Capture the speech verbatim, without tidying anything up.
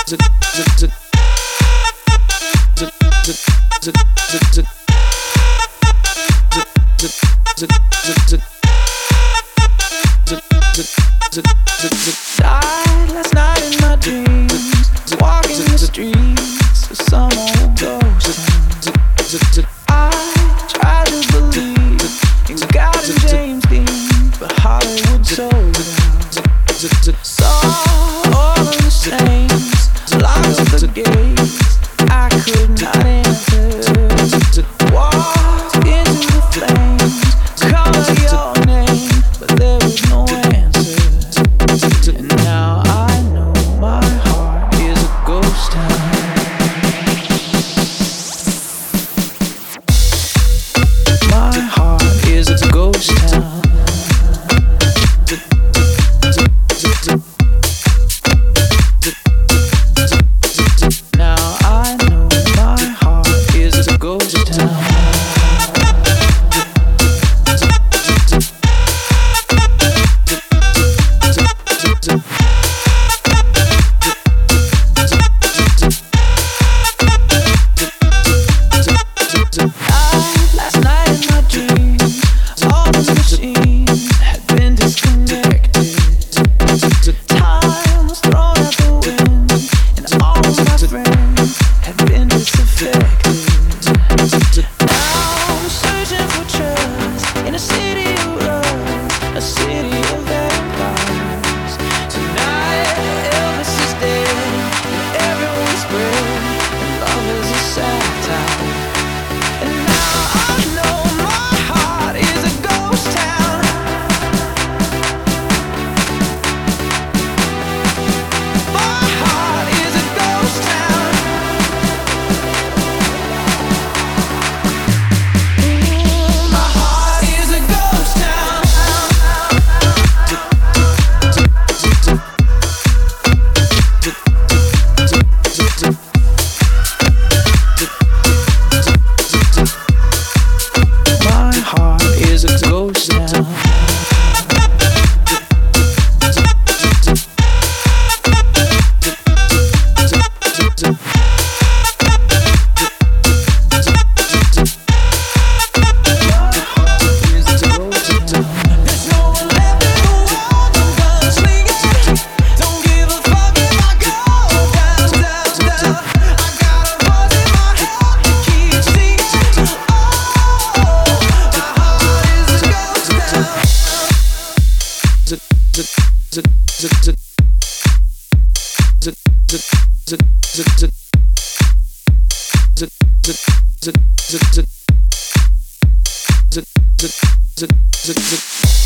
Died last night in my dreams, walking the streets of some old ghost town. I try to believe in God and James Dean, but Hollywood sold out. Saw all of the saints, locked up the gates I could not enter. Walked into the flames, called your name, but there was no answer. And now I know my heart is a ghost town. My heart is a ghost town. Now I know my heart is a ghost town. Last night in my dreams, all the machines had been disconnected. Time was thrown out the wind, and all of my friends had been disaffected. Now I'm searching for trust in a city of love, a city of vampires. Tonight Elvis is dead, and everyone's spread, and love is a satire. And now I know my heart is a ghost town. My heart is a ghost town. Mm, my heart is a ghost town. My heart is a ghost town. There's no one left in the world, I'm done swinging. Don't give a fuck if I go down, down, down. I got a buzz in my head that keeps singing. Oh, my heart is a ghost town. Zip, zip, zip, zip, zip. Zip, zip, zip, zip, zip. Zip, zip, zip, zip, zip. Zip, zip, zip, zip, zip.